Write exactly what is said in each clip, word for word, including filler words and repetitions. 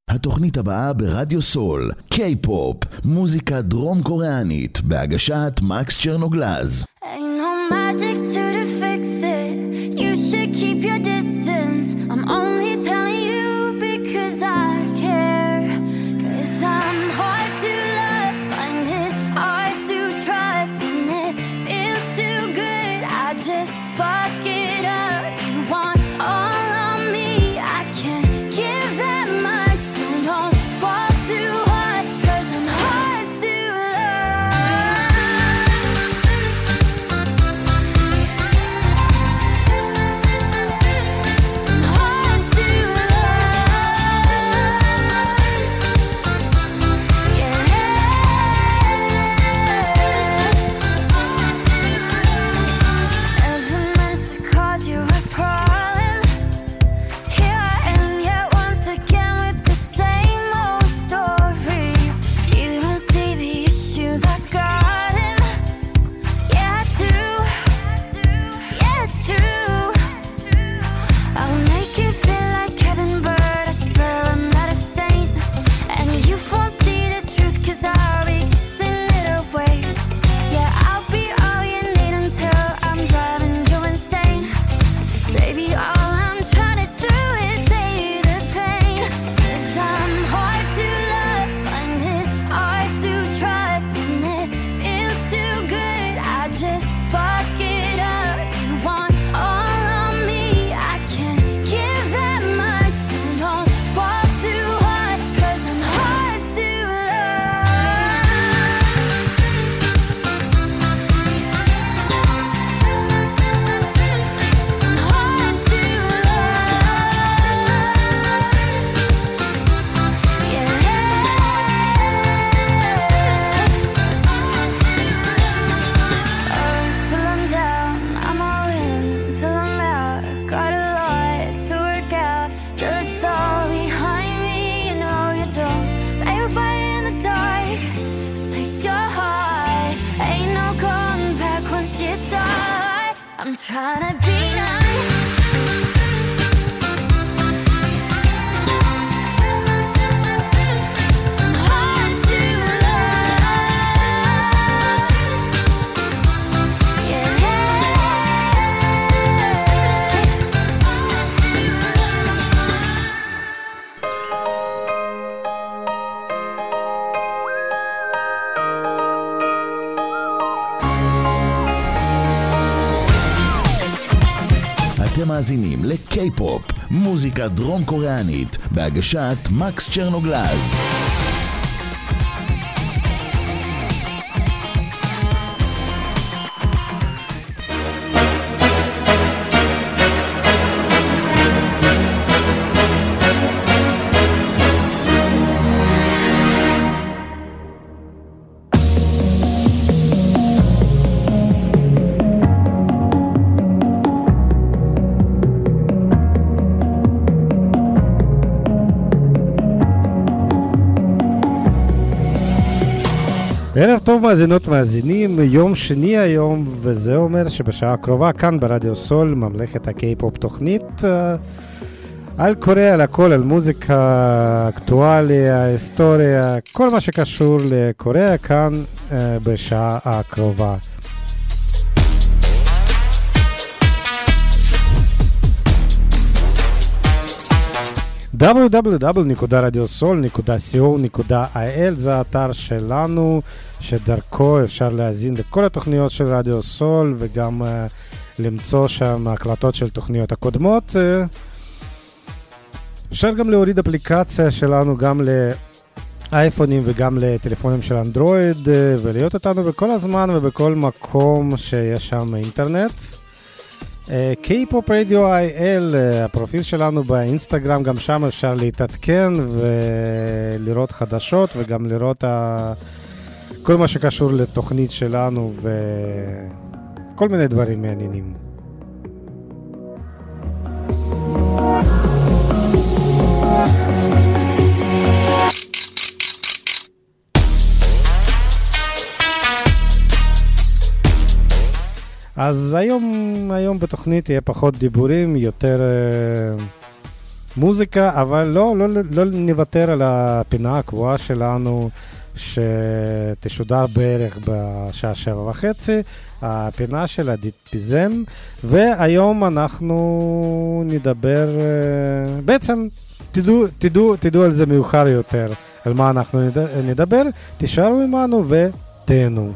התוכנית הבאה ברדיו סול, K-פופ, מוזיקה דרום קוריאנית, בהגשת מקס צ'רנוגלז. Ain't no magic to fix it. You should keep your distance. I'm only telling you because I care. Cause I'm hard to love, find it hard to trust. When it feels too good, I just fuck it up. You want all of me, I can't give that much. So don't fall too hard, cause I'm hard to love. I'm hard to love. Yeah. Never meant to cause you a problem. Here I am yet once again with the same old story. You don't see the issues I got in. Yeah, I do. Yeah, it's true. I'll make you feel like heaven, but I swear I'm not a saint. And you won't see the truth, cause I'll be kissing it away. Yeah, I'll be all you need until I'm driving you insane. Baby, all I'm trying to do is save the pain. Cause I'm hard to love, find it hard to trust. When it feels too good, I just fuck it up. You want all of me, I can't give that much. So don't fall too hard, cause I'm hard to love. I'm hard to love. Yeah. Uh, till I'm down, I'm all in. Till I'm out, got a lot to work out. Till it's all behind me, you know you don't play with fire in the dark. Protect your heart, ain't no going back once you start. I'm trying to be nice. I'm hard to love. Yeah. אתם מאזינים לקיי-פופ, מוזיקה דרום קוריאנית, בהגשת מקס צ'רנוגלז. ערב טוב מאזינות מאזינים, יום שני היום, וזה אומר שבשעה הקרובה כאן ברדיו סול, ממלכת הקיי-פופ תוכנית uh, על קוריאה, על הכל, על מוזיקה, אקטואליה, היסטוריה, כל מה שקשור לקוריאה כאן uh, בשעה הקרובה. דאבליו דאבליו דאבליו נקודה רדיו סול נקודה סי או נקודה איי אל זה האתר שלנו, שדרכו אפשר להזין לכל התוכניות של רדיו סול, וגם uh, למצוא שם הקלטות של תוכניות הקודמות. Uh, אפשר גם להוריד אפליקציה שלנו גם לאייפונים וגם לטלפונים של אנדרואיד, uh, ולהיות אותנו בכל הזמן ובכל מקום שיש שם אינטרנט. K-פופ Radio איי אל, הפרופיל שלנו באינסטגרם, גם שם אפשר להתעדכן ולראות חדשות, וגם לראות ה... כל מה שקשור לתוכנית שלנו וכל מיני דברים מעניינים. אז היום, היום בתוכנית יהיה פחות דיבורים, יותר מוזיקה, אבל לא, לא, לא נוותר על הפינה הקבועה שלנו, שתשודר בערך בשעה שבע וחצי, הפינה של הדיפיזם, והיום אנחנו נדבר, בעצם תדעו, תדעו, תדעו על זה מאוחר יותר, על מה אנחנו נדבר, תישארו עמנו ותהנו.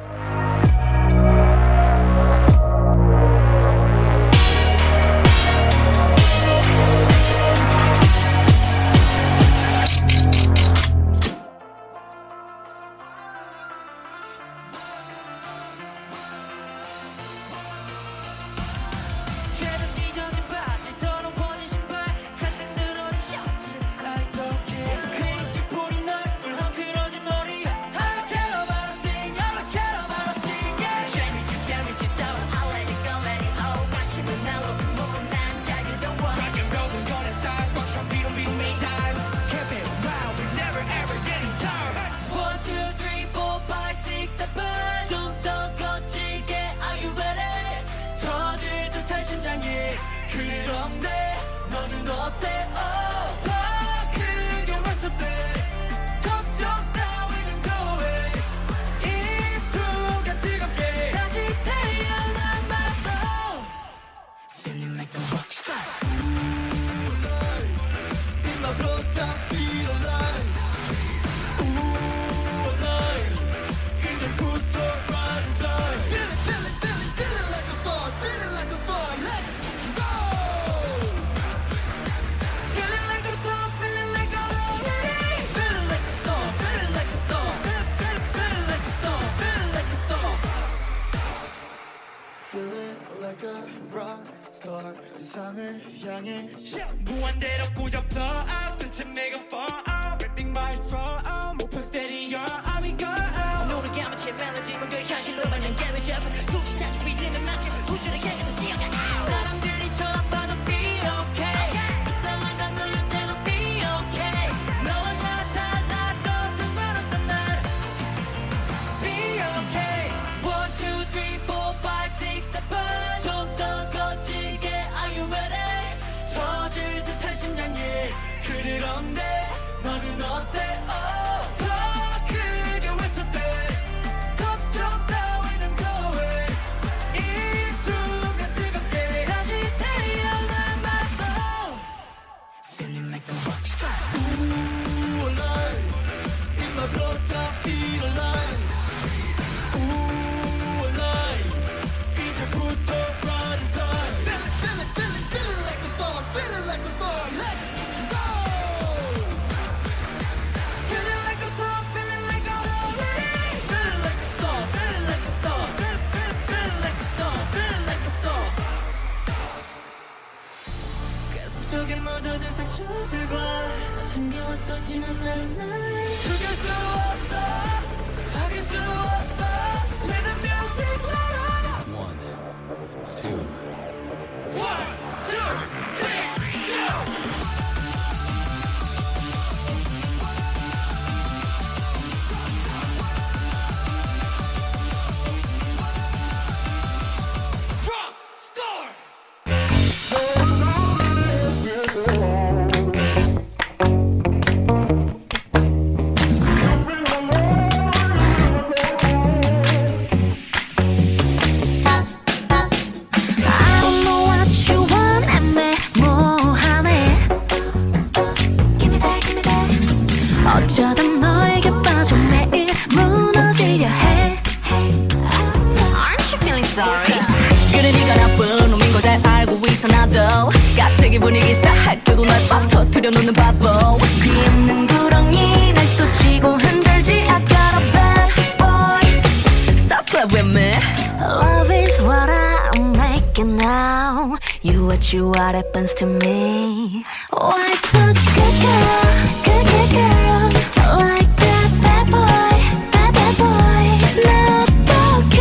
You what happens to me? Why such good girl, good good girl, like that bad boy, bad bad boy. 나 어떡해?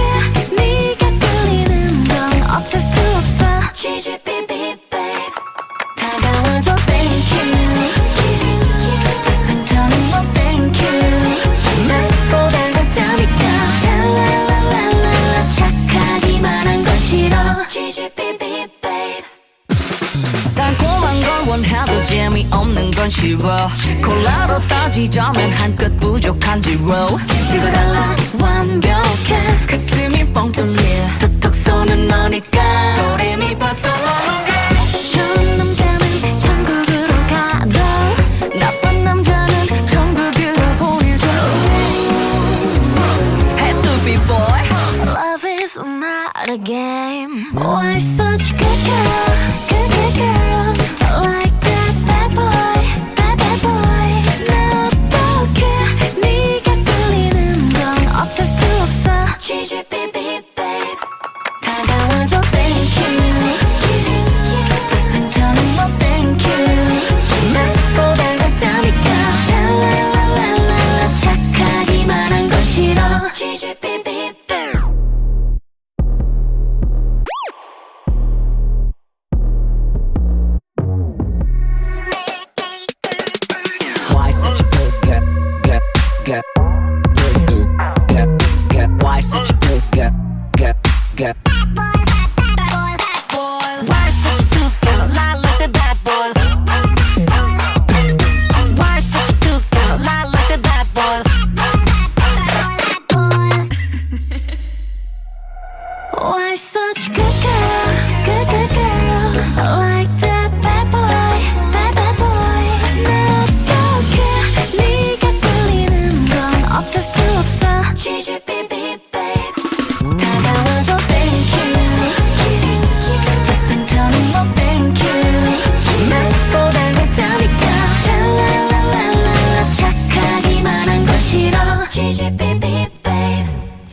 네가 끌리는 건 어쩔 수 없어. 지지비비 babe, 다가와줘 thank you. 그 상처는 뭐 thank you. 맵고 달고 짜니까 샬랄랄랄랄라 착하기만 한 건 싫어. 지지비비 babe. 달콤한 걸 원해도 싫어 콜라로 따지자면 한 끗 부족한지 roll 뛰고 달라 완벽해 가슴이 뻥 뚫릴 툭툭 쏘는 너니까 도레미파솔라노 좋은 남자는 천국으로 가도 나쁜 남자는 천국으로 보내줘 Hey stupid boy Love is not a game Why such good girl, good good girl Like that bad boy, bad bad boy 나 어떡해 네가 끌리는 건 어쩔 수 없어 지지비비 babe 다가와줘 thank you 그 상처는 뭐 thank you 맺고 달갑자니까 샬랄랄랄랄라 착하기만 한 건 싫어 지지비비 Why such a good get get get good do get get Why such a good get get get Why such a good girl, lie like the bad boy Why such a good girl, lie like the bad boy Why such a good girl, good good girl Like that bad boy, bad bad boy 나 어떡해 네가 끌리는 건 어쩔 수 없어 지지비비 babe 다가와줘 thank you 그 상처는 뭐 thank you 맺고 달갑자니까 샬랄랄랄랄라 착하기만 한 건 싫어 지지비비 babe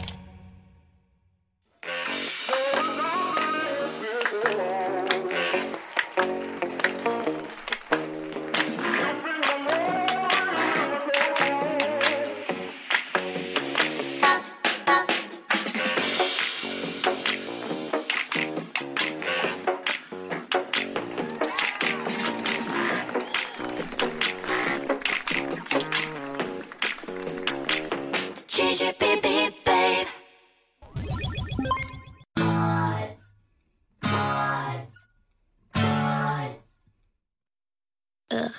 지지비비 babe Ugh.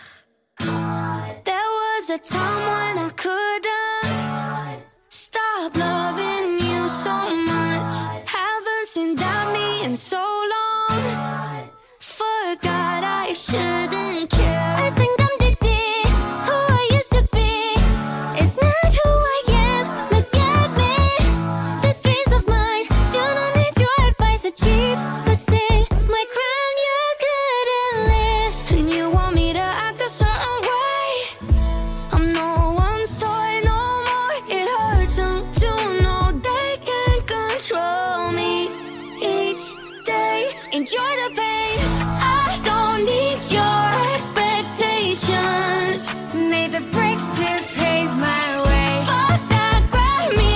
There was a time when I couldn't stop loving you so much. Haven't seen that me in so long. Forgot I shouldn't care. I think I'm Didi, who I used to be. It's not who I am. Look at me. These dreams of mine do not need your advice or cheap. But say my crown you couldn't lift, and you want me to act a certain way. I'm no one's toy no more. It hurts them to know they can control me each day. Enjoy the pain. I don't need your expectations. Made the bricks to pave my way. Fuck that Grammy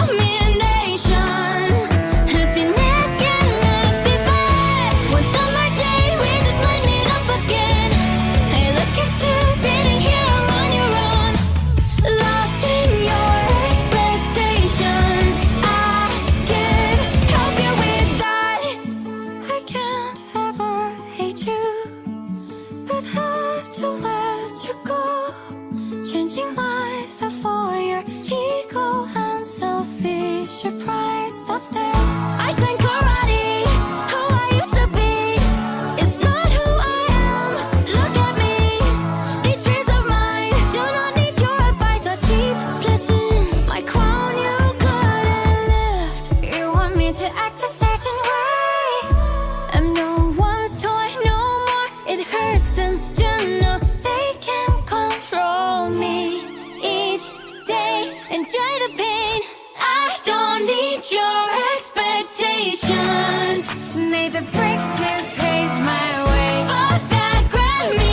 nomination. Happiness cannot be bad. One summer day we just might meet up again. Hey, look at you sitting here on your own, lost in your expectations. I can't help you with that. I can't ever hate you, but have to let you go. Changing myself for your ego and selfish pride stops there. I sang karate, who I used to be. It's not who I am. Look at me. These dreams of mine do not need your advice or cheap blessing. My crown you couldn't lift. You want me to act a certain way. I'm no one's toy no more. It hurts them to know they can control me each day. Enjoy the pain. I don't need your expectations. Made the bricks to pave my way. Fuck that Grammy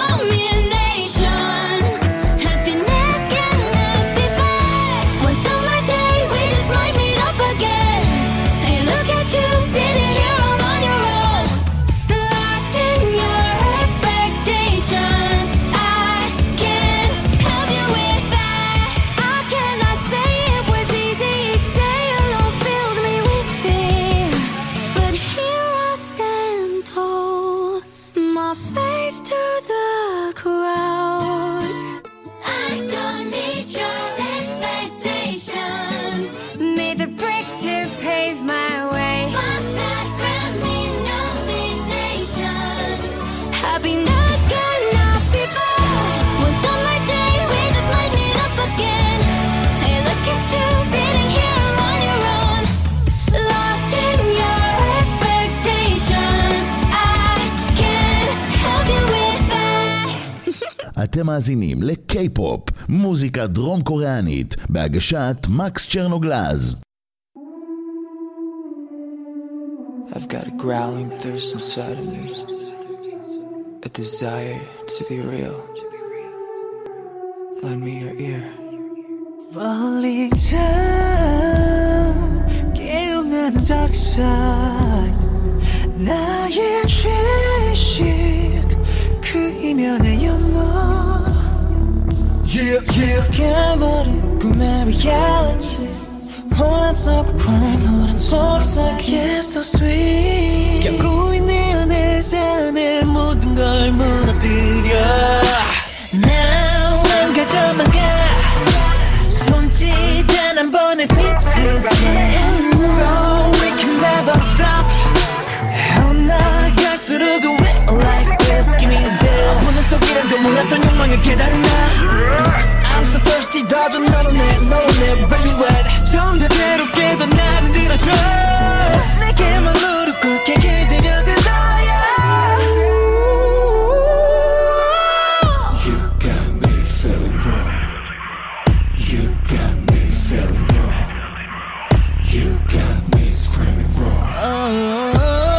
nomination. Happiness cannot be bad. One summer day we just might meet up again. Hey, look at you sitting here all on your own, lost in your expectations. I can't help you with that. I cannot say it was easy. Each day alone filled אתם מאזינים לקיי-פופ, מוזיקה דרום קוריאנית, בהגשת מקס צ'רנוגלז. I've got a growling thirst inside of me, a desire to be real. Lend me your ear. 멀리 참 깨어나는 dark side, 나의 죄식 그 이면에 연너. Yeah, yeah. 깨버린 꿈의 reality, 혼란 속 환호란 속삭여 so sweet. 결국 내 안에 내 모든 걸 무너뜨려. Now 난 가져만 가 손짓 단 한 번에 휩쓸게. So we can never stop. 갈수록 we're like this. Give me the deal. 보는 속이란도 몰랐던 욕망을 깨달으나 I'm so thirsty. 더 좀 널어내 널어내 baby wet. 좀 더 괴롭게도 나를 들어줘. 내게만 무릎 꿇게 기다려 desire. You got me feeling wrong. You got me feeling wrong. You got me screaming wrong. Oh.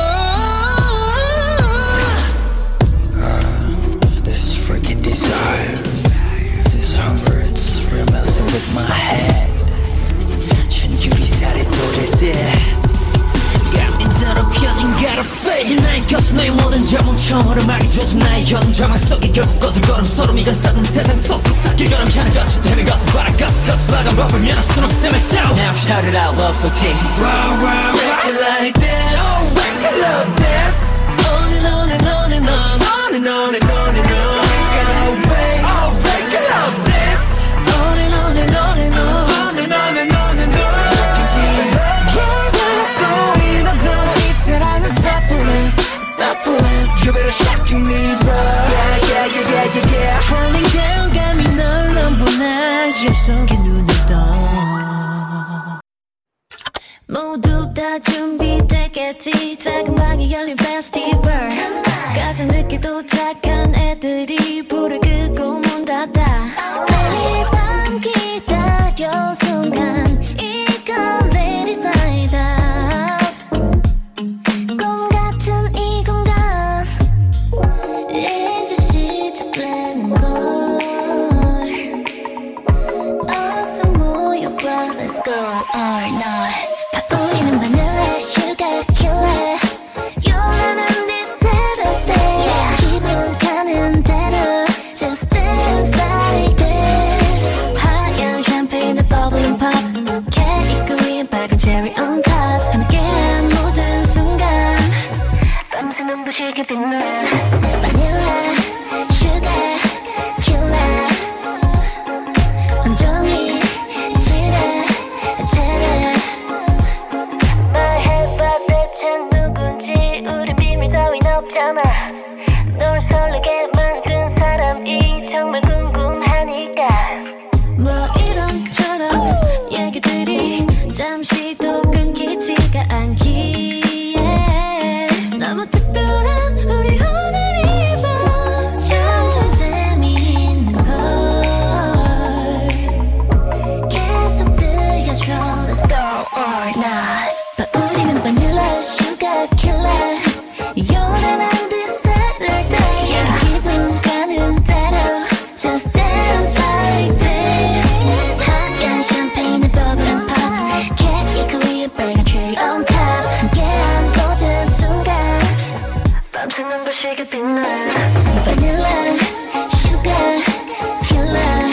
This hunger, it's real messing with my head. 전율이 살에 돋을 때 감이 더럽혀진 got a face. 나의 곁은 너의 모든 저물처럼 음악이 젖은 나의 여름 자막 속에 결국 거들거름 소름이가 섞은 세상 속 섞여가는 향젓이 되는 것은 바람 가스 가스 나간 법을 면할 순 없음 myself. Now shout it out, love so tasty. Wow, wow, rock it like this. Oh, rock it like this. On and on and on and on. On and on and on and on. You better shock me, bro. Yeah, yeah, yeah, yeah, yeah, yeah. Falling down, 감이 널 넘보나 입속에 눈을 떠. 모두 다 준비됐겠지. 작은 방이 열린 페스티벌. 가장 늦게 도착한 애들이 불을 끄고 문 닫아. 매일 밤 기다려 순간 이건 ladies night out. 꿈 같은 이 공간 이제 시작되는 걸. 어서 모여봐 let's go all night. 우리는 vanilla sugar killer. 요란한 this Saturday. 기분 가는 대로 just dance like this. 하얀 샴페인에 bubbling pop. 케이크 위에 빨간 cherry on top. 함께한 모든 순간 밤새 눈부시게 빛나. Vanilla sugar killer. 온종일 지레 제레. 말해봐 대체 누군지. 우린 비밀 따윈 없잖아. 널 설레게 만든 사람이 정말 궁금하니까. 뭐 이런저런 얘기들이 잠시도 끊기지가 않기에 너무 특별한 우리 오늘 이 밤 점점 재미있는 걸 계속 들려줘 let's go all night. 우리는 vanilla sugar killer. 요란한 this Saturday. 기분 가는 대로 just dance like this. 하얀 샴페인에 bubbling pop. 케이크 위에 빨간 cherry on top. 함께한 모든 순간 밤새 눈부시게 빛나. Vanilla sugar killer.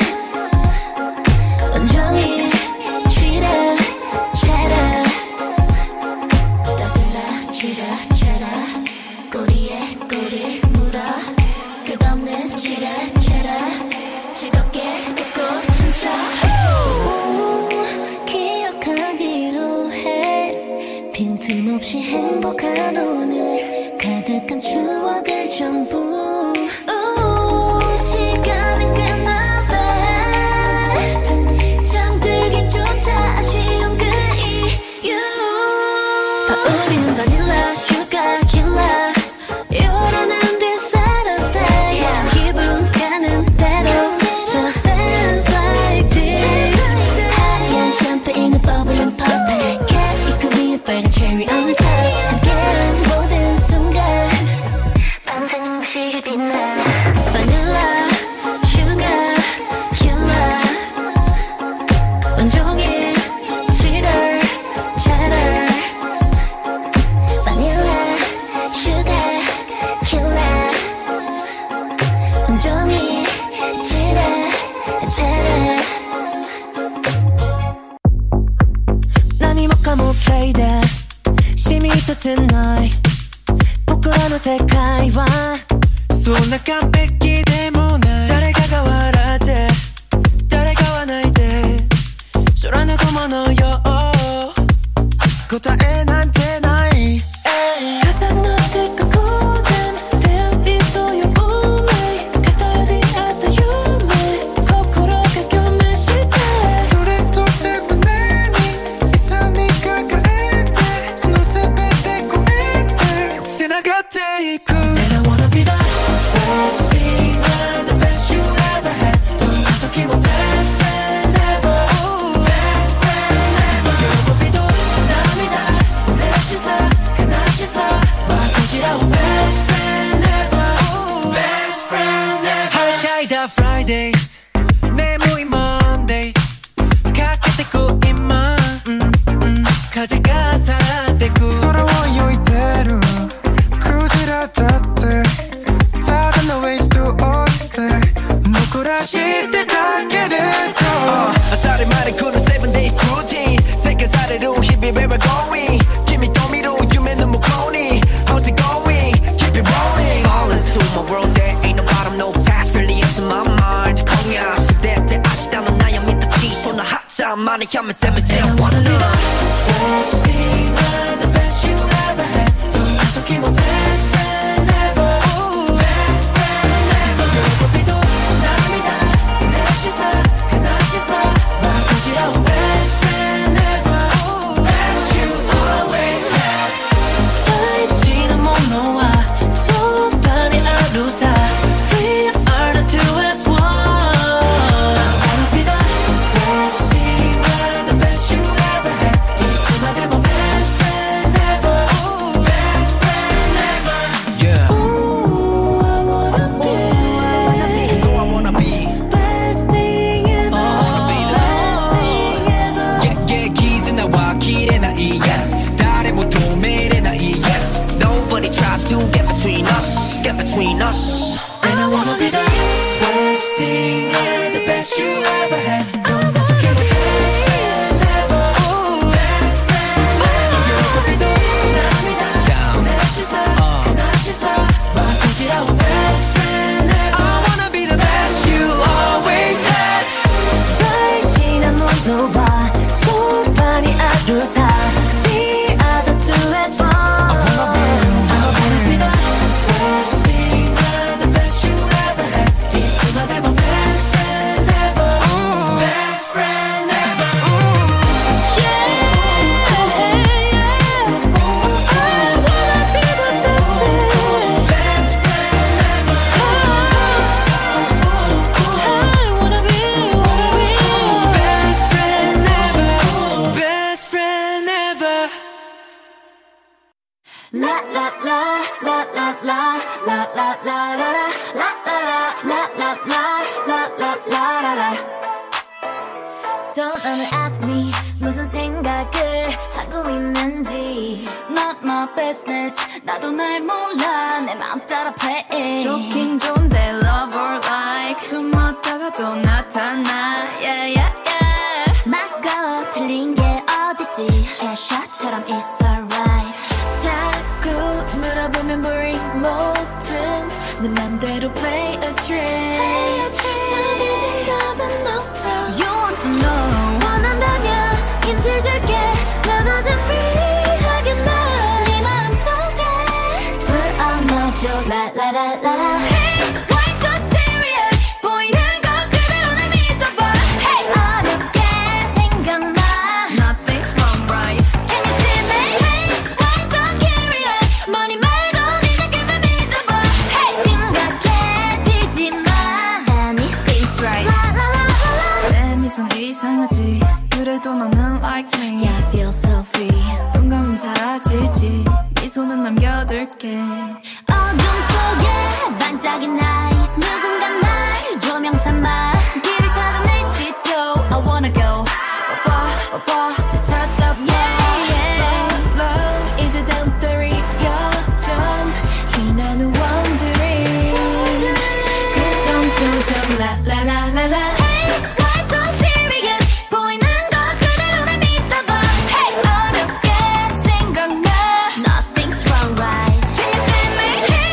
온종일 취래 cheddar. 떠들라 취래 cheddar. 꼬리에 꼬리를 물어. 끝없는 취래 cheddar. 즐겁게 웃고 춤춰. 우, 기억하기로 해. 빈틈없이 행복한 오늘 가득한 추억을 전부. 우, 시간은 꽤나 fast. 잠들기조차 아쉬운 그 이유. 우리는 vanilla sugar killer. 요란한 this Saturday. 기분 가는 대로 世界はそんな完璧でもない誰かが笑って誰かは泣いて空の雲のよう答えなんてない重なってく偶然出会いという運命語り合った夢心が共鳴してそれぞれ胸に痛み抱えてその全て超えて繋がっていく And I wanna be the best thing and the best you ever had どんな時も best friend ever best friend ever 喜びと涙嬉しさ悲しさ分かち合う best friend ever best friend ever はしゃいだ Fridays 眠い Mondays かけてく今、うんうん、風が去ってく空を泳いでるクジラだってただの waste を追って僕ら知ってたけれど、uh, 当たり前で来る seven days routine 世界される日々 where we're going 君と見る夢の向こうに How's it going? Keep it rolling Fall into my world there ain't no bottom no past really into my mind 今夜すべて明日の悩みたちそんなはずまでやめてみて I wanna be the best thing and the best you ever had どんな時も best friend ever best friend ever 喜びと涙嬉しさ悲しさ分かち合う best friend ever best you always had 大事なものはそばにあるさ We are the two as one I wanna be the best thing and the best you ever had いつまでも best friend ever best friend ever Yeah Ooh, I wanna be You know I wanna be best thing ever best thing ever Yeah yeah 絆は切れない Yes 誰も止めれない Yes Nobody tries to get between us Get between us And I wanna be the best thing and the best you ever had どんな時も best friend ever best friend ever 喜びと涙嬉しさ悲しさ分かち合う best friend ever I wanna be the best you always had 大事なものはそばにあるさ We are the two as one I wanna be the best thing and the best you ever had いつまでも best friend ever best friend ever Yeah I wanna be the best friend ever I wanna be best friend ever best friend ever La la la la la la la la la la la la la la la la la la la Don't ever ask me 무슨 생각을 하고 있는지 Not my business 나도 날 몰라 내 맘 따라 play 좋긴 좋은데 love or like 숨었다가 또 나타나 yeah yeah yeah 막어 틀린 게 어딨지 샷샷처럼 it's alright 자꾸 물어보면 boring 뭐든 내 맘대로 play a trick 정해진 답은 없어 You want to know 원한다면 힌트 줄게 나머진 free 하겠나 네 마음속에 불 넣어줘 라라라라라 Hey why so serious 보이는 거 그대로 날 믿어봐 Hey 어렵게 생각나 Nothing's wrong right Can you see me? Hey why so curious 머니 말고 네 느낌을 믿어봐 Hey 심각해지지 마 Anything's right 라라라라라 내 미소는 이상하지 그래도 너는 like me Yeah I feel so free 눈 감으면 사라지지 미소는 남겨둘게 어둠 속에 반짝인 nice 누군가 날 조명 삼아 길을 찾아낼지도 I wanna go 뽀뽀 뽀뽀 저 찾아봐 yeah, yeah. Follow 이제 다음 스토리 여전 희나는 wondering 그런 표정 라라라라라 Hey why so serious 보이는 거 그대로 날 믿어봐 Hey 어렵게 생각나 Nothing's wrong right Can you see me?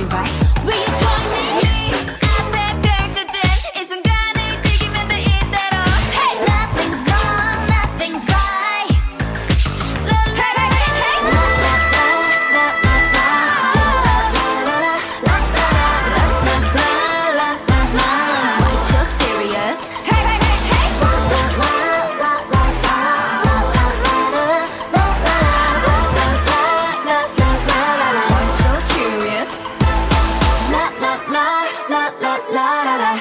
right? Will you join me? 앞에 펼쳐진 이 순간을 즐기면 돼 이대로. Hey, nothing's wrong, nothing's right. La la la la la la la la la la la la. Why so serious? Hey hey hey hey. La la la la la la la la la la la la. Why so curious? La la la la la la la la.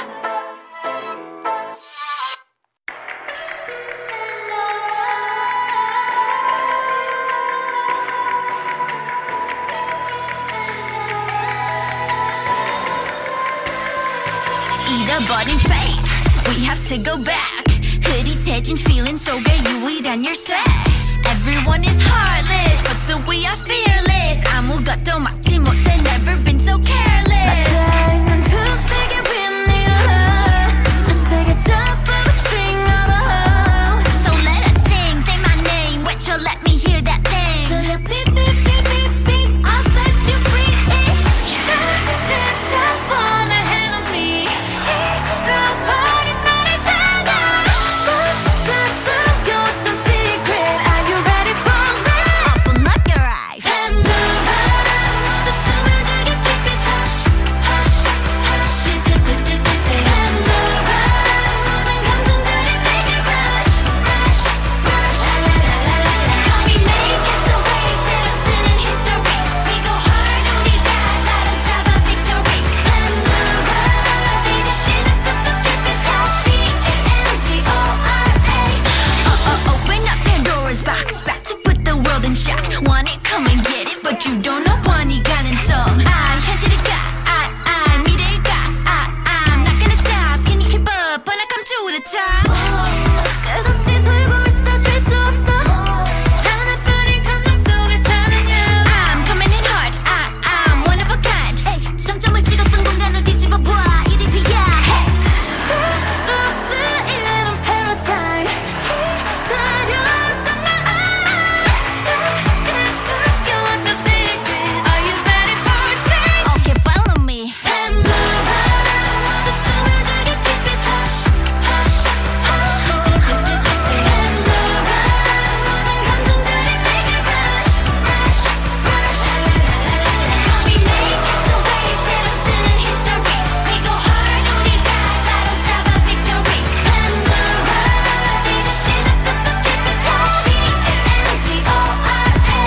잃어버린 faith, we have to go back. 흐릿해진 feeling 속에 유일한 열쇠. Everyone is heartless, but so we are fearless. 아무것도 막지 못해, never been so careless. 맞닿는 두 세계 we need love. 두 세계 top of a string of a hoe. So let us sing, say my name, 외쳐 let me hear that thing. 들려 beep beep beep beep beep, I'll set you free. Top on a enemy. 잃어버린 나를 찾아. 찾아 숨겨왔던 secret. Are you ready for this? Open up your eyes. Pandora, 모두 숨을 죽여 keep it hush, hush, hush. Pandora, 모든 감정들이 make it rush, rush, rush. Call me Maeve, catch the waves, set us in history. We go hard, 우리가 사로잡아 victory. Pandora, 이제 시작됐어 keep it hush. P A N D O R A. Uh uh, open up Pandora's box, back to put the world in shock. Want it, come and get it, but you don't know 원이 가능성. I 현실일까? I I 미래일까? I I'm not gonna stop. Can you keep up when I come to the top? 끝없이 돌고 있어 쉴 수 없어. 하나뿐인 감정 속에 사는 you. I'm coming in hard. I I'm one of a kind. Hey, 정점을 찍었던 공간을 뒤집어 봐. 이리 비야. Hey, 새로 쓰이는 paradigm. 기다렸던 날 알아. 잘 숨겨왔던 secret. Are you ready for change? Okay, follow me. Pandora, 모두 숨을 죽여 keep it hush, hush, hush. Pandora, 모든 감정들이 make it rush, rush, rush. Call me Maeve, catch the waves, set us in history. We go hard, 우리가 사로잡아 victory. Pandora, 이제 시작됐어 keep it hush. P A N D O R A.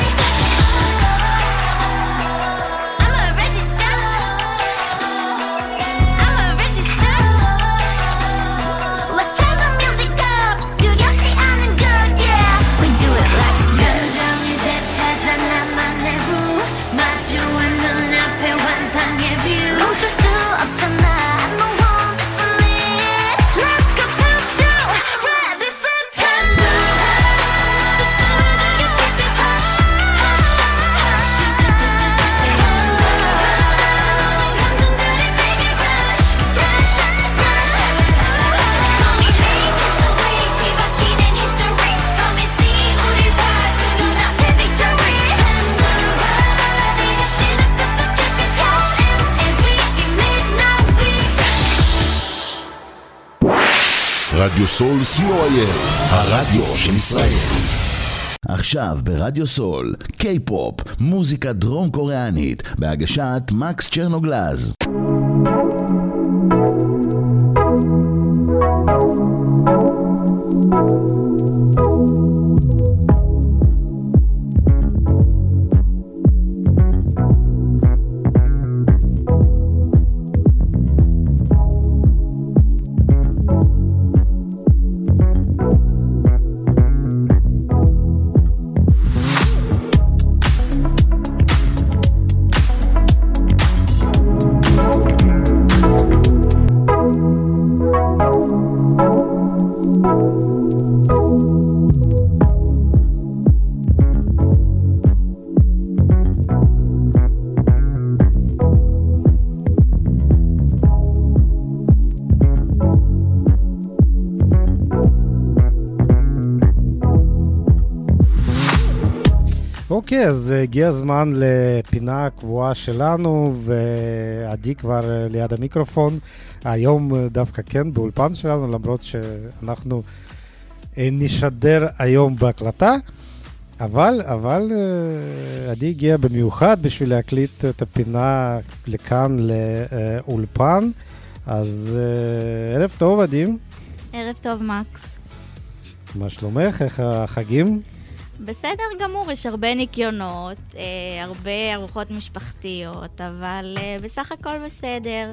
I'm a resistance. I'm a resistance. Let's turn the music up. 두렵지 않은 것, yeah. We do it like this. 감정이 되찾아 나만의 rule. 마주한 눈앞의 환상의 view. 멈출 수 없잖아. I'm the one that you need. Let's go to show. Ready, set, Pandora. 모두 숨을 죽여 keep it hush, hush, hush. Pandora, 모든 감정들이 make it rush, rush, rush. Call me Maeve, catch the waves, 뒤바뀌는 history. Come and see, 우릴 봐두 눈앞에 victory. Pandora, 이제 시작됐어 keep it hush. And we emit now we. רדיו סול סי או איי אל, הרדיו של ישראל. עכשיו ברדיו סול, קיי-פופ, מוזיקה דרום קוריאנית, בהגשת מקס צ'רנוגלז. אוקיי, אז הגיע הזמן לפינה קבועה שלנו, ועדי כבר ליד המיקרופון. היום דווקא כן, באולפן שלנו, למרות שאנחנו נשדר היום בהקלטה. אבל, אבל עדי הגיע במיוחד בשביל להקליט את הפינה לכאן לאולפן. אז ערב טוב, עדי. ערב טוב, מקס. מה שלומך? איך החגים? בסדר גמור, יש הרבה ניקיונות, אה, הרבה ארוחות משפחתיות, אבל אה, בסך הכל בסדר.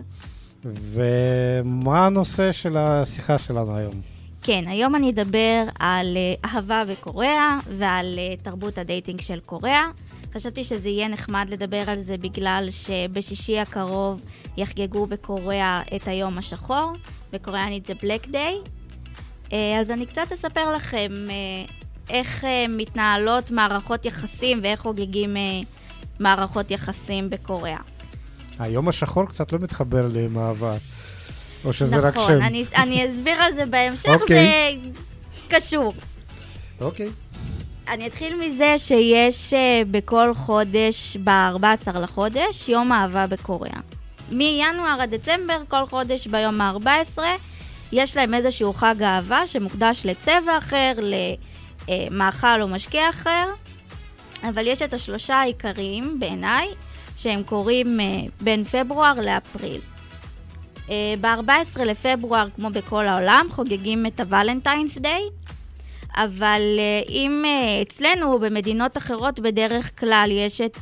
ומה הנושא של השיחה שלנו היום? כן, היום אני אדבר על אה, אהבה בקוריאה ועל אה, תרבות הדייטינג של קוריאה. חשבתי שזה יהיה נחמד לדבר על זה בגלל שבשישי הקרוב יחגגו בקוריאה את היום השחור, בקוריאנית זה בלק דיי. אה, אז אני קצת אספר לכם אה, איך uh, מתנהלות מערכות יחסים ואיך חוגגים uh, מערכות יחסים בקוריאה. היום השחור קצת לא מתחבר לי עם אהבה, או שזה נכון, רק שם. נכון, אני, אני אסביר על זה בהמשך, okay. זה קשור. אוקיי. Okay. אני אתחיל מזה שיש uh, בכל חודש, ב-ארבעה עשר לחודש, יום אהבה בקוריאה. מינואר עד דצמבר, כל חודש ביום ה-ארבע עשרה, יש להם איזשהו חג אהבה שמוקדש לצבע אחר, ל... מאכל או משקה אחר, אבל יש את השלושה העיקריים בעיניי, שהם קורים בין פברואר לאפריל. ב-ארבעה עשר לפברואר, כמו בכל העולם, חוגגים את הוולנטיינס דיי, אבל אם אצלנו במדינות אחרות בדרך כלל יש את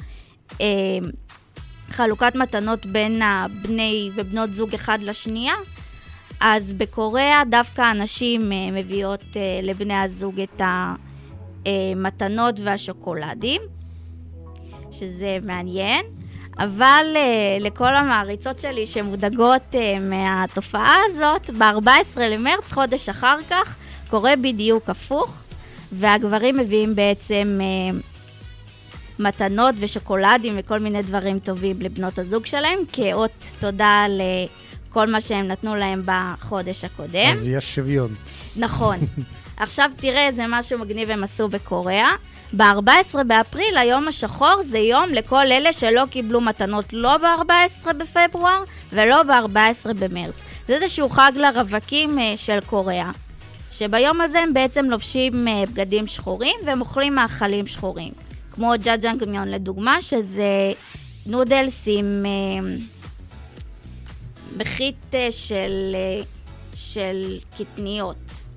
חלוקת מתנות בין הבני ובנות זוג אחד לשנייה, אז בקוריאה דווקא הנשים מביאות לבני הזוג את המתנות והשוקולדים, שזה מעניין, אבל לכל המעריצות שלי שמודאגות מהתופעה הזאת, ב-ארבעה עשר למרץ, חודש אחר כך, קורה בדיוק הפוך, והגברים מביאים בעצם מתנות ושוקולדים וכל מיני דברים טובים לבנות הזוג שלהם, כאות תודה ל... כל מה שהם נתנו להם בחודש הקודם. אז יש שוויון. נכון. עכשיו תראה איזה משהו מגניב הם עשו בקוריאה. ב-ארבעה עשר באפריל, היום השחור, זה יום לכל אלה שלא קיבלו מתנות לא ב-ארבעה עשר בפברואר ולא ב-ארבעה עשר במרץ. זה איזשהו חג לרווקים של קוריאה. שביום הזה הם בעצם לובשים בגדים שחורים והם אוכלים מאכלים שחורים. כמו ג'אג'אנגמיון לדוגמה, שזה נודלס עם... בחית של, של קטניות.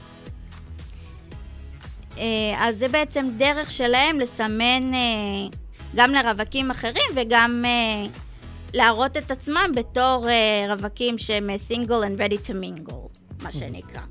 אז זה בעצם דרך שלהם לסמן גם לרווקים אחרים וגם להראות את עצמם בתור רווקים שהם single and ready to mingle, מה שנקרא.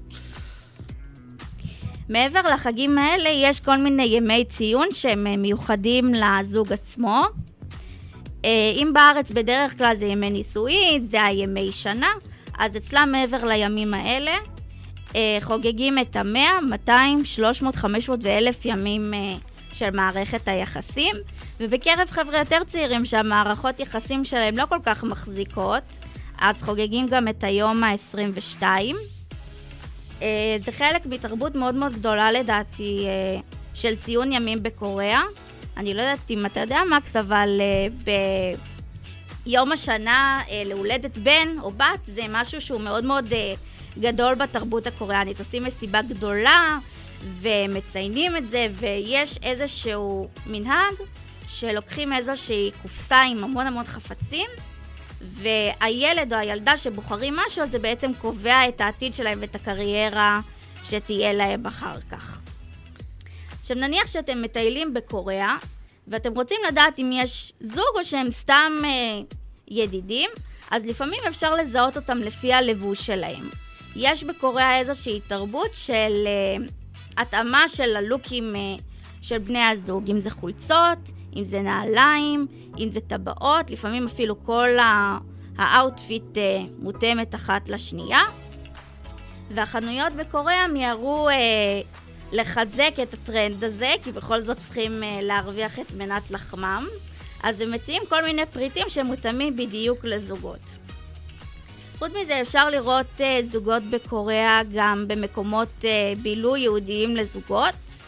מעבר לחגים האלה יש כל מיני ימי ציון שהם מיוחדים לזוג עצמו. אם בארץ בדרך כלל זה ימי נישואין, זה הימי שנה, אז אצלם מעבר לימים האלה חוגגים את המאה, מאתיים, שלוש מאות, חמש מאות ואלף ימים של מערכת היחסים, ובקרב חבר'ה יותר צעירים שהמערכות יחסים שלהם לא כל כך מחזיקות, אז חוגגים גם את היום ה-עשרים ושתיים. זה חלק מתרבות מאוד מאוד גדולה לדעתי של ציון ימים בקוריאה. אני לא יודעת אם אתה יודע מקס, אבל uh, ביום השנה uh, להולדת בן או בת זה משהו שהוא מאוד מאוד uh, גדול בתרבות הקוריאנית. עושים מסיבה גדולה ומציינים את זה, ויש איזשהו מנהג שלוקחים איזושהי קופסה עם המון המון חפצים, והילד או הילדה שבוחרים משהו, זה בעצם קובע את העתיד שלהם ואת הקריירה שתהיה להם אחר כך. עכשיו נניח שאתם מטיילים בקוריאה, ואתם רוצים לדעת אם יש זוג או שהם סתם אה, ידידים, אז לפעמים אפשר לזהות אותם לפי הלבוש שלהם. יש בקוריאה איזושהי תרבות של אה, התאמה של הלוקים אה, של בני הזוג, אם זה חולצות, אם זה נעליים, אם זה טבעות, לפעמים אפילו כל האוטפיט אה, מותאמת אחת לשנייה. והחנויות בקוריאה מיהרו אה, לחזק את הטרנד הזה, כי בכל זאת צריכים uh, להרוויח את מנת לחמם, אז הם מציעים כל מיני פריטים שמותאמים בדיוק לזוגות. חוץ מזה אפשר לראות uh, זוגות בקוריאה גם במקומות uh, בילוי יהודיים לזוגות,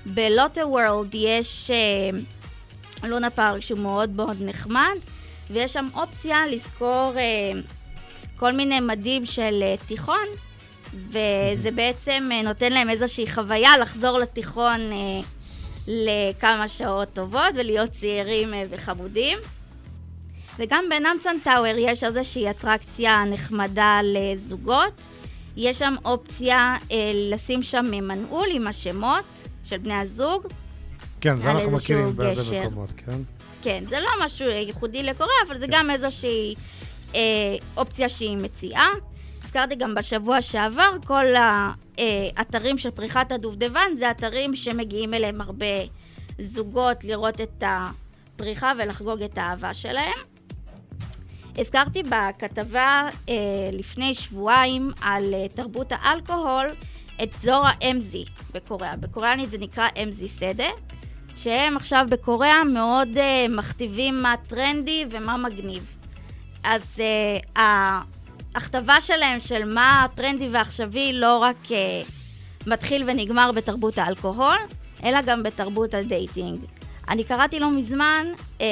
בלוטה וורלד יש אה, לונה פארק שהוא מאוד מאוד נחמד, ויש שם אופציה לזכור אה, כל מיני מדים של אה, תיכון, וזה בעצם אה, נותן להם איזושהי חוויה לחזור לתיכון אה, לכמה שעות טובות ולהיות צעירים אה, וחמודים. וגם בנאמסון טאוור יש איזושהי אטרקציה נחמדה לזוגות. יש שם אופציה אה, לשים שם מנעול עם השמות של בני הזוג. כן, זה אנחנו איזשהו מכירים בהרבה גשר. מקומות, כן. כן, זה לא משהו ייחודי לקוריאה, אבל זה גם איזושהי אה, אופציה שהיא מציעה. הזכרתי גם בשבוע שעבר, כל האתרים של פריחת הדובדבן, זה אתרים שמגיעים אליהם הרבה זוגות לראות את הפריחה ולחגוג את האהבה שלהם. הזכרתי בכתבה אה, לפני שבועיים על אה, תרבות האלכוהול את זורה אמזי בקוריאה. בקוריאנית זה נקרא אמזי סדה, שהם עכשיו בקוריאה מאוד אה, מכתיבים מה טרנדי ומה מגניב. אז אה, ההכתבה שלהם של מה טרנדי ועכשווי לא רק אה, מתחיל ונגמר בתרבות האלכוהול, אלא גם בתרבות הדייטינג. אני קראתי לא מזמן אה,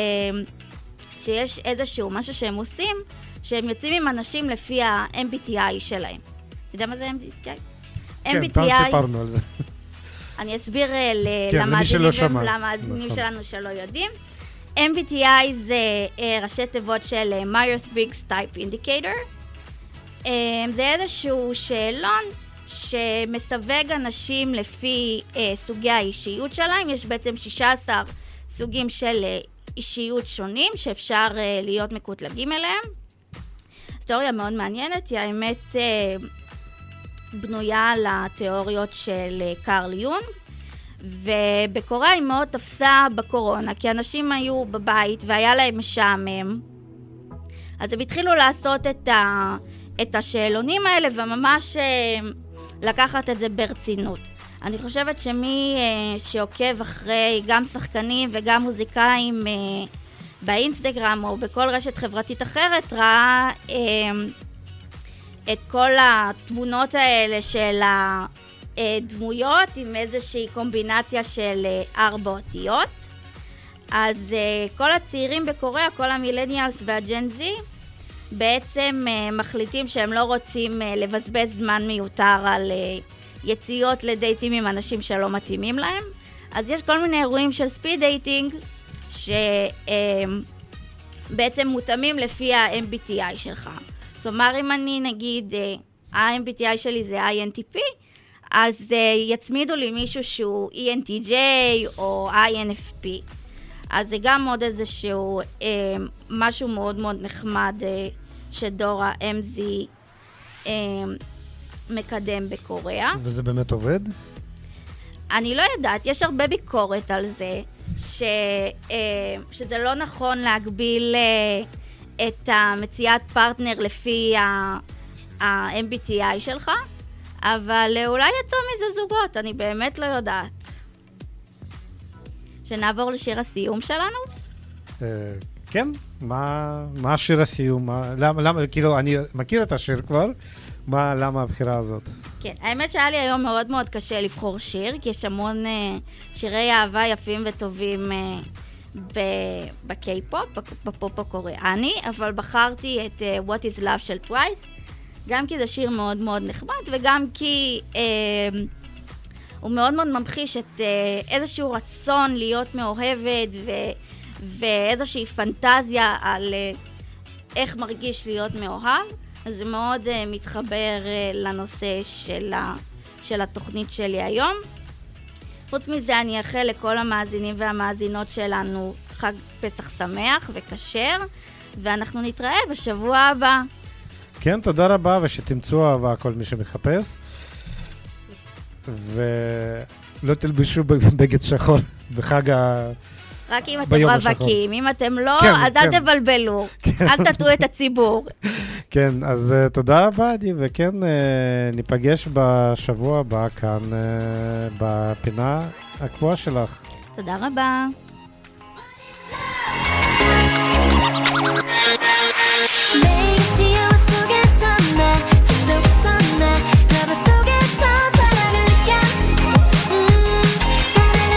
שיש איזשהו משהו שהם עושים, שהם יוצאים עם אנשים לפי ה-אם בי טי איי שלהם. אתה יודע מה זה אם בי טי איי? כן, פעם סיפרנו על זה. אני אסביר כן, למאזינים שמע. ולמאזינים נכון. שלנו שלא יודעים. אם בי טי איי זה אה, ראשי תיבות של אה, Myers-Briggs Type Indicator. אה, זה איזשהו שאלון שמסווג אנשים לפי אה, סוגי האישיות שלהם. יש בעצם שישה עשר סוגים של אה, אישיות שונים שאפשר uh, להיות מקוטלגים אליהם. תיאוריה מאוד מעניינת, היא האמת uh, בנויה על התיאוריות של uh, קארל יונג, ובקוריאה היא מאוד תפסה בקורונה, כי אנשים היו בבית והיה להם משעמם, אז הם התחילו לעשות את, ה, את השאלונים האלה וממש uh, לקחת את זה ברצינות. אני חושבת שמי אה, שעוקב אחרי גם שחקנים וגם מוזיקאים אה, באינסטגרם או בכל רשת חברתית אחרת ראה אה, את כל התמונות האלה של הדמויות עם איזושהי קומבינציה של אה, ארבע אותיות. אז אה, כל הצעירים בקוריאה, כל המילניאלס והג'ן זי, בעצם אה, מחליטים שהם לא רוצים אה, לבזבז זמן מיותר על אה, יציאות לדייטים עם אנשים שלא מתאימים להם. אז יש כל מיני אירועים של ספיד דייטינג שבעצם מותאמים לפי ה-אם בי טי איי שלך. כלומר, אם אני נגיד, ה-אם בי טי איי שלי זה איי אן טי פי, אז יצמידו לי מישהו שהוא אי אן טי ג'יי או איי אן אף פי. אז זה גם עוד איזשהו משהו מאוד מאוד נחמד שדורה אמזי מקדם בקוריאה. וזה באמת עובד? אני לא יודעת, יש הרבה ביקורת על זה, ש, אה, שזה לא נכון להגביל אה, את המציאת פרטנר לפי ה-אם בי טי איי שלך, אבל אה, אולי יצאו מזה זוגות, אני באמת לא יודעת. שנעבור לשיר הסיום שלנו? אה, כן, מה, מה השיר הסיום? מה, למה, למה, כאילו, אני מכיר את השיר כבר, מה, למה הבחירה הזאת? כן, האמת שהיה לי היום מאוד מאוד קשה לבחור שיר, כי יש המון uh, שירי אהבה יפים וטובים uh, בקיי-פופ, בפופ הקוריאני, אבל בחרתי את uh, What is Love של טווייס, גם כי זה שיר מאוד מאוד נחמד, וגם כי uh, הוא מאוד מאוד ממחיש את uh, איזשהו רצון להיות מאוהבת, ו, ואיזושהי פנטזיה על uh, איך מרגיש להיות מאוהב. אז זה מאוד uh, מתחבר uh, לנושא של, ה, של התוכנית שלי היום. חוץ מזה אני אאחל לכל המאזינים והמאזינות שלנו חג פסח שמח וכשר, ואנחנו נתראה בשבוע הבא. כן, תודה רבה, ושתמצאו אהבה כל מי שמחפש. ולא תלבשו בגד שחור בחג ה... רק אם אתם רווקים, אם אתם לא, כן, אז כן. אל תבלבלו, כן. אל תטעו את הציבור. כן, אז uh, תודה רבה, עדי, וכן, uh, ניפגש בשבוע הבא כאן uh, בפינה הקבועה שלך. תודה רבה. 사랑을 느껴 음, 사랑을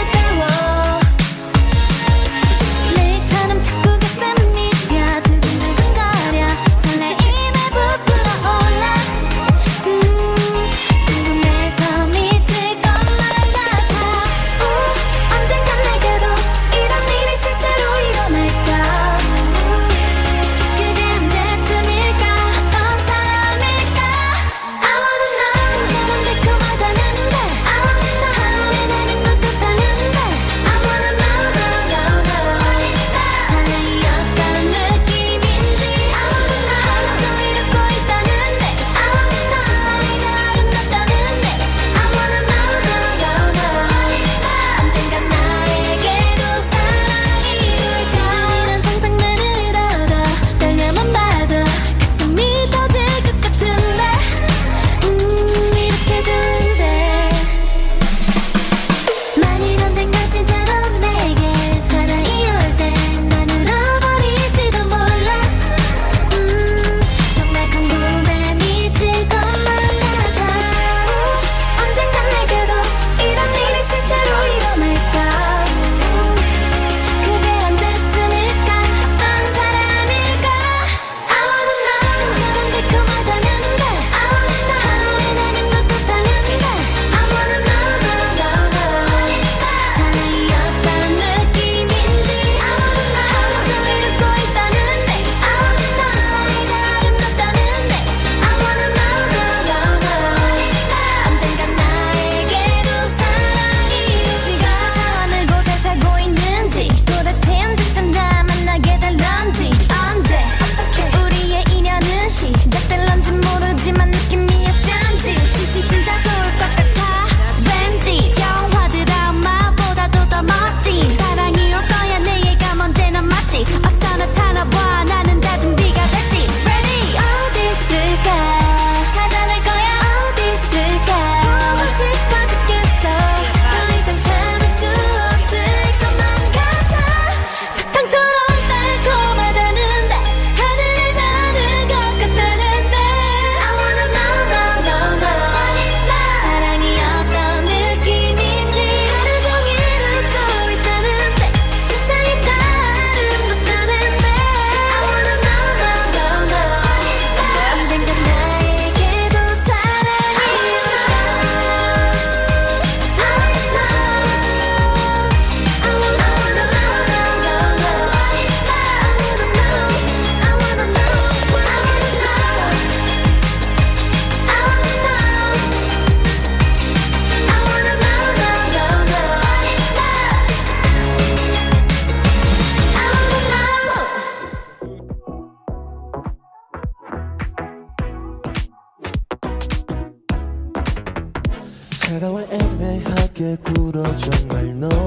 차가워 애매하게 굴어 정말 넌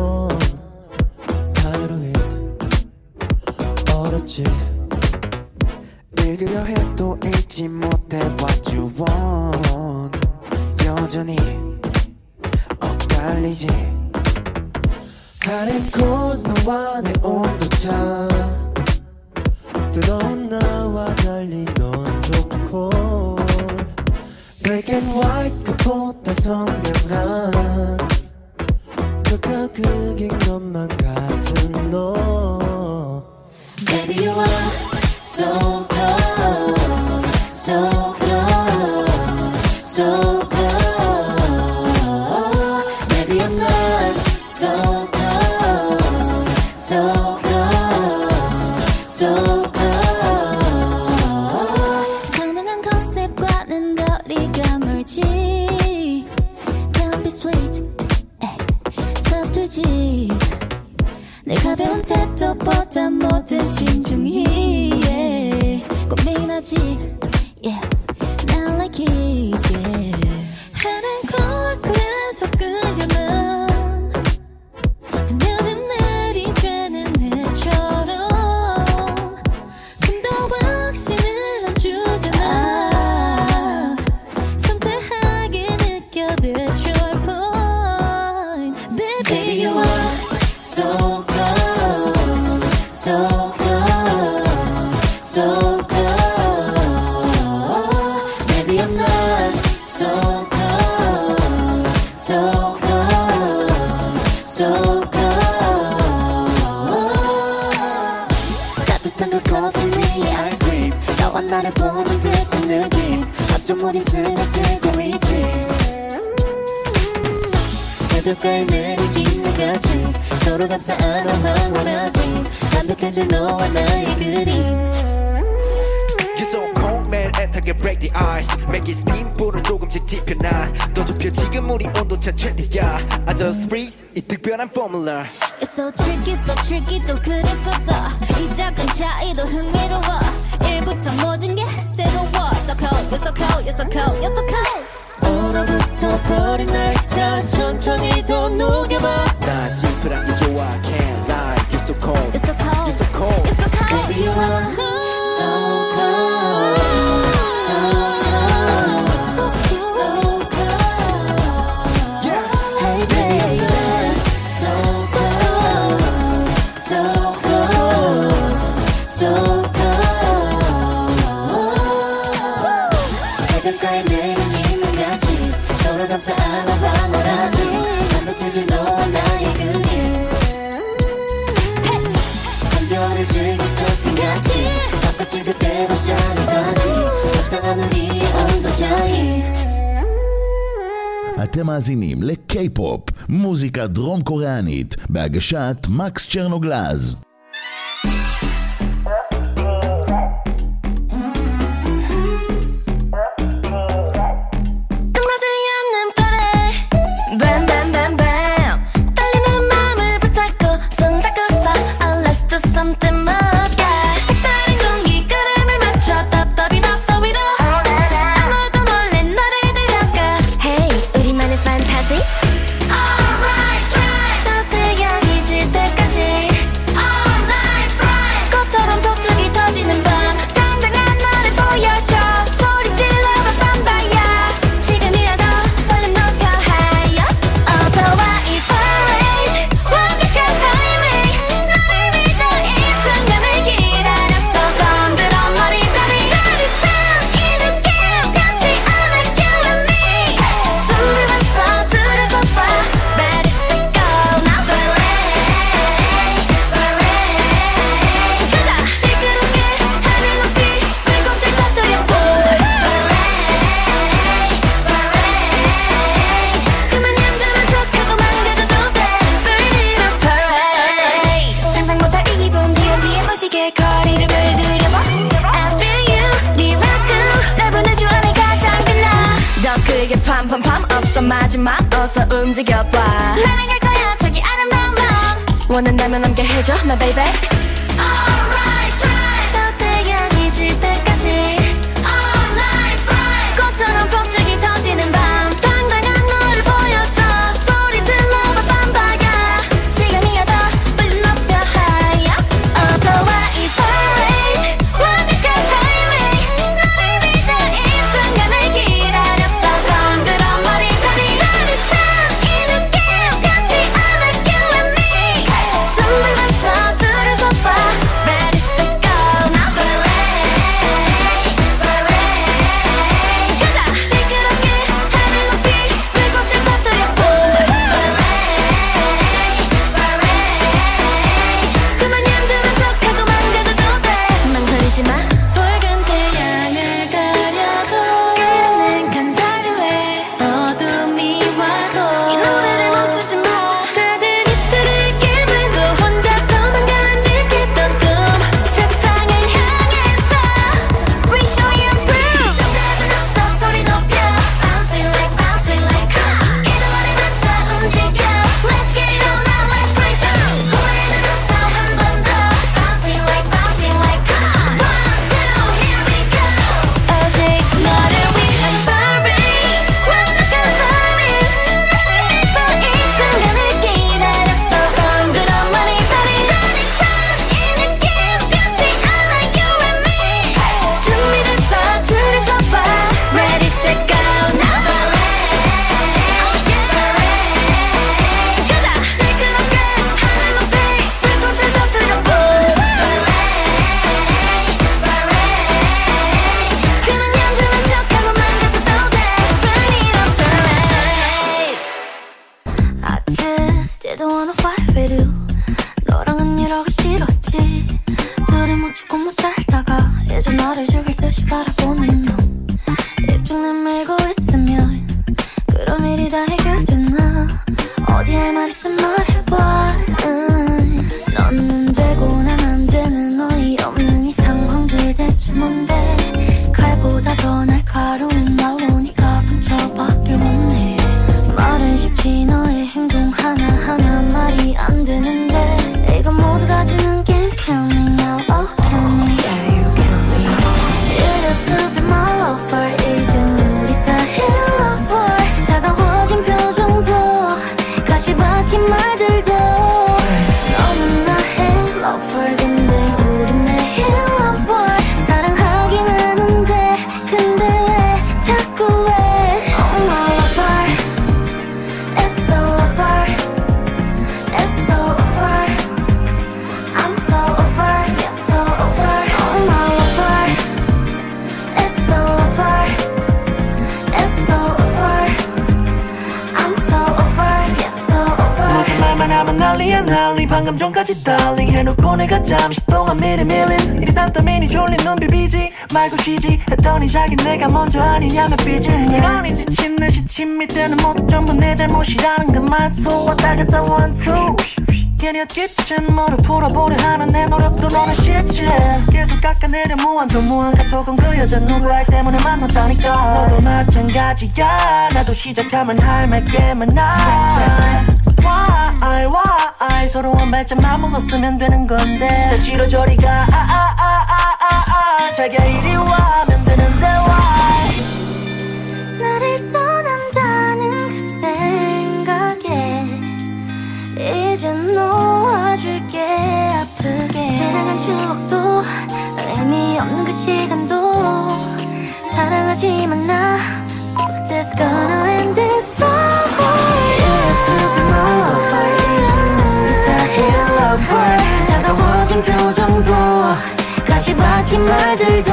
타이로해 어렵지 읽으려 해도 읽지 못해 what you want 여전히 엇갈리지 가렵고 너와 내 온도차 뜨거운 나와 달리 넌 좋고 Black and white 그보다 선명한 극과 극인 것만 같은 너 Baby you are so close So close So close Baby I'm not so close So close So close 상당한 컨셉과는 거리가 멀지 Can't be sweet 에이, 서툴지 늘 가벼운 태도보다 모든 신중히 yeah. 고민하지 yeah. Not like it yeah. 하는 코앞에서 끌려난 여름 날이 되는 해처럼 좀 더 확신을 넌 주잖아 섬세하게 느껴 That's your point Baby you are so close So close So close Baby I'm not so close So close So close 따뜻한 그 커피의 아이스크림 너와 나를 보는 듯한 느낌 합조물이 스며들고 있지 해변가에 내리긴 나같이 서로 감싸안아 황홀하지 완벽해질 너와 나의 그림 You're so cold 매일 애타게 break the ice Make it steam 불은 조금씩 지펴 난더 좁혀 지금 우리 온도차 최대야 I just freeze 이 특별한 formula It's so tricky so tricky 또 그래서 더 이 작은 차이도 흥미로워 일부터 모든 게 새로워 So cold you're so cold you're so cold you're so cold 오늘부터 버린 날짜 천천히 더 녹여봐 나 심플하게 좋아 can't lie You're so cold You're so cold You're so cold You're so cold Baby you are So close So close So close Yeah Hey baby So close So close So close 해변가에 내리는 같이 서로 감싸안아 황홀하지 완벽해질 너와 나의 그림 한겨울을 즐길 서핑같이 바깥을 그대로 자르다지 적당한 우리의 온도 차이 אתם מאזינים לקיי-פופ, מוזיקה דרום קוריאנית, בהגשת מקס צ'רנוגלז. 팜팜팜 없어 마지막 어서 움직여봐 나는 갈 거야 저기 아름다운 밤 원한다면 함께 해줘 my baby Alright try 저 태양이 질 때까지 All night bright 꽃처럼 폭죽이 터지는 밤 당당한 너를 보여 저 너를 죽일 듯이 바라보는 너 입중 내밀고 있으면 그럼 일이 다 해결되나 어디 할 말 있으면 말해봐 음. 너는 되고 난 안 되는 어이없는 이 상황들 대체 뭔데 칼보다 더 날카로운 말로 네 가슴 쳐박길 원해 말은 쉽지 너의 행동 하나하나 말이 안 되는데 이건 모두가 주는 게임 Can me now, oh can me Yeah you can me You used to be my lover 이젠 우리 사이의 lover 차가워진 표정도 가시 박힌 말들도 너는 나의 lover 근데 우린 매일 lover 사랑하긴 하는데 근데 왜 자꾸 왜 Oh my lover It's so over It's so over I'm so over Yeah so over Oh my lover It's so over It's so over I'm so over Yeah so over 무슨 말만 하면 난리야 난리 방금 전까지 darling 해놓고 내가 잠시 동안 미리 밀린 이리 산더미니 졸린 눈 비비지 말고 쉬지 했더니 자기 내가 먼저 아니냐며 삐지 이러니 지친 내 시침 밑에는 모습 전부 내 잘못이라는 것만 또 왔다 갔다 one two 괜히 헛기침 무릎 풀어보려 하는 내 노력도 너는 싫지 계속 깎아내려 무한정 무한 카톡은 그 여자 누구 알 때문에 만났다니까 너도 마찬가지야 나도 시작하면 할 말 꽤 많아 Why why 서로 한 발짝만 물렀으면 되는 건데 다시 저리 가 아 아 아 아 아 자기야 이리 와 하면 되는데 why 나를 떠난다는 그 생각에 이젠 놓아줄게 아프게 지나간 추억도 의미 없는 그 시간도 사랑하지만 나 Fuck this gonna end it forever You used to be my lover 이젠 우리 사이의 lover 차가워진 표정도 가시 박힌 말들도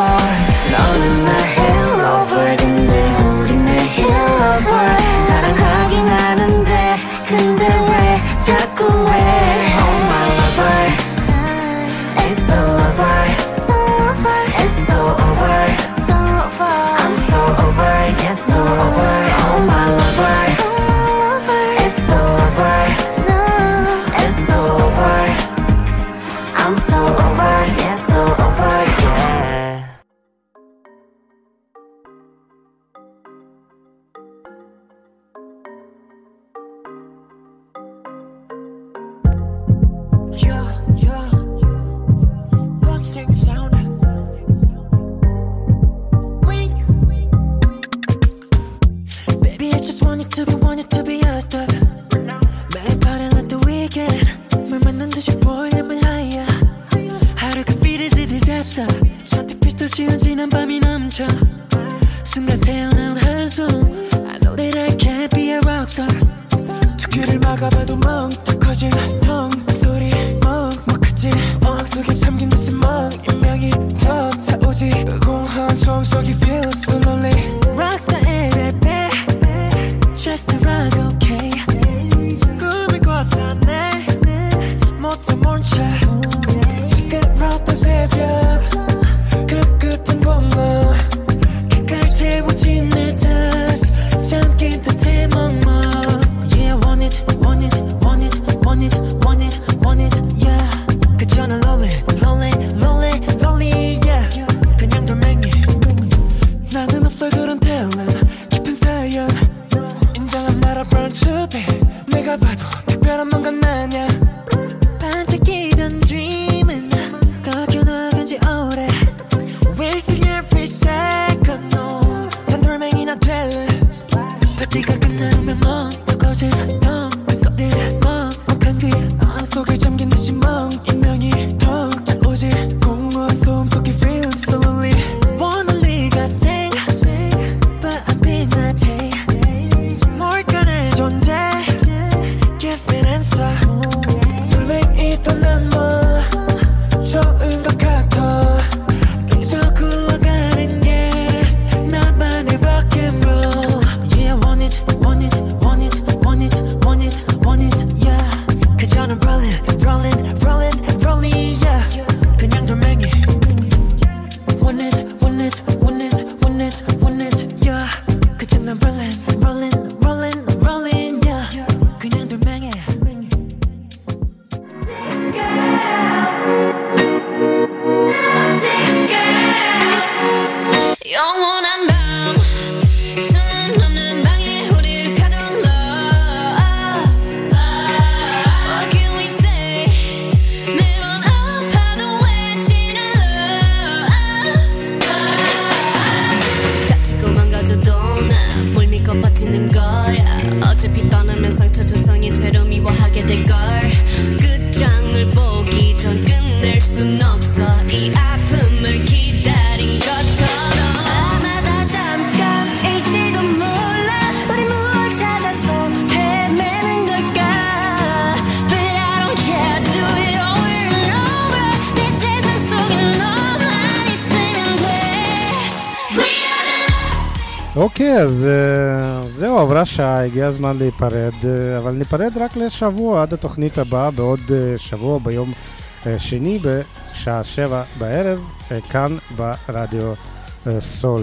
너는 나의 lover 근데 우린 매일 lover 사랑하긴 하는데 근데 왜 자꾸 왜 Oh my lover It's so over It's so over I'm so over Yeah so over Oh my lover It's so over It's so over I'm so over Yeah so over yeah. Yeah, yeah. Buzzing sound. Wing. Baby, I just want it to be, want it to be your stuff. 매일 party like the weekend. 물 만난 듯이 보이려면 higher. 하루가 비리지 disaster. 선택 빛도 지어지는 밤이 넘쳐. 순간 새어나온 한숨. I know that I can't be a rockstar. 두 귀를 막아봐도 멍 더 커진 텅 소리 먹먹하지 어항 속에 잠긴 듯이 멍 인명이 더 차오지 공허한 소음 속이 feel so lonely Rockstar 랩에 Just a rock okay 꿈이 꿨었네 못해 몬차 시끄러웠던 새벽 그 끝은 공허 객갈 채워진 내 자스 잠긴 듯해 멍멍 Yeah want it want it want it want it want it want it yeah 그저 난 lonely lonely lonely lonely yeah 그냥 돌멩이 나는 없어 그런 talent 깊은 사연 인정한 나라 burn to be 내가 봐도 특별한 뭔가 나냐 반짝이던 dream은 꺾여나간 지 오래 Wasting every second no 난 돌멩이나 될래 파티가 끝나면 멍더 거질 텅그 소리를 먹먹한 귀 어항 속에 잠긴 듯이 멍 인명이 턱 차오지 공허한 소음 속에 feel so lonely wanna leave I sing but I've been a day 뭘까 내 존재 give me an answer 돌멩이 떠난 뭐 좋은 것 같아 그저 굴러가는 게 나만의 rock and roll Yeah want it want it want it want it want it want it yeah 그저 난 rolling rolling rolling rolling yeah 그냥 돌멩이 אוקיי, אז uh, זהו, עברה שעה, הגיע הזמן להיפרד, uh, אבל ניפרד רק לשבוע, עד התוכנית הבאה, בעוד uh, שבוע ביום uh, שני, בשעה שבע בערב, uh, כאן ברדיו uh, סול.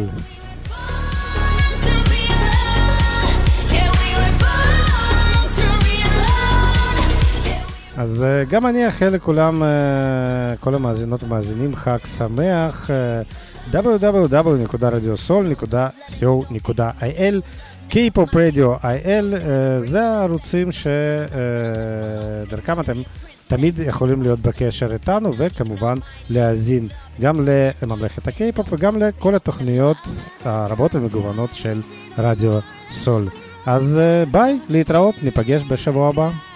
אז uh, גם אני אאחל לכולם, uh, כל המאזינות ומאזינים, חג שמח, uh, דאבליו דאבליו דאבליו נקודה רדיו סול נקודה סי או נקודה איי אל, K-פופ רדיו איי אל, uh, זה הערוצים שדרכם uh, אתם תמיד יכולים להיות בקשר איתנו, וכמובן להאזין גם לממלכת הקיי-פופ וגם לכל התוכניות הרבות ומגוונות של רדיו סול. אז uh, ביי, להתראות, ניפגש בשבוע הבא.